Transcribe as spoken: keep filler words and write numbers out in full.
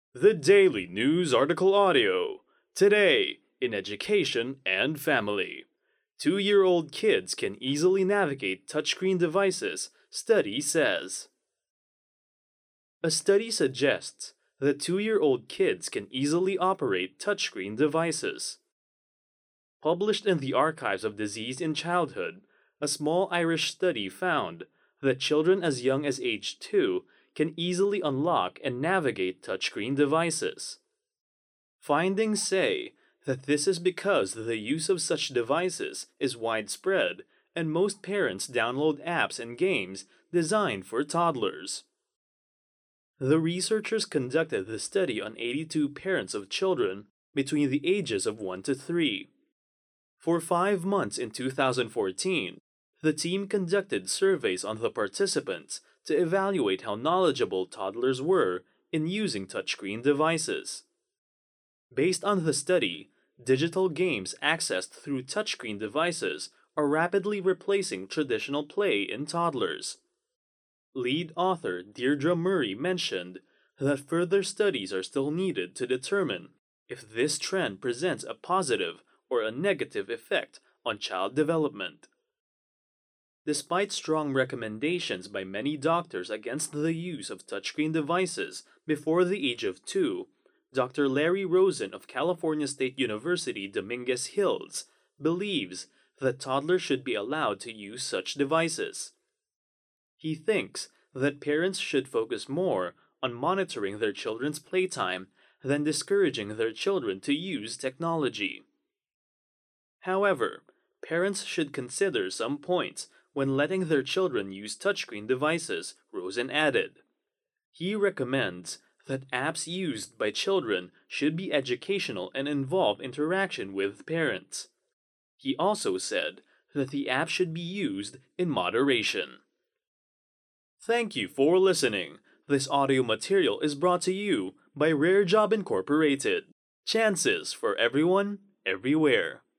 The Daily News Article Audio. Today, in Education and Family. Two year old kids can easily navigate touchscreen devices, study says. A study suggests that two year old kids can easily operate touchscreen devices. Published in the Archives of Disease in Childhood, a small Irish study found that children as young as age two can easily unlock and navigate touchscreen devices. Findings say that this is because the use of such devices is widespread and most parents download apps and games designed for toddlers. The researchers conducted the study on eighty-two parents of children between the ages of one to three. For five months in two thousand fourteen, the team conducted surveys on the participants to evaluate how knowledgeable toddlers were in using touchscreen devices. Based on the study, digital games accessed through touchscreen devices are rapidly replacing traditional play in toddlers. Lead author Deirdre Murray mentioned that further studies are still needed to determine if this trend presents a positive or a negative effect on child development. Despite strong recommendations by many doctors against the use of touchscreen devices before the age of two, Doctor Larry Rosen of California State University Dominguez Hills believes that toddlers should be allowed to use such devices. He thinks that parents should focus more on monitoring their children's playtime than discouraging their children to use technology. However, parents should consider some points when letting their children use touchscreen devices, Rosen added. He recommends that apps used by children should be educational and involve interaction with parents. He also said that the app should be used in moderation. Thank you for listening. This audio material is brought to you by Rare Job Incorporated. Chances for everyone, everywhere.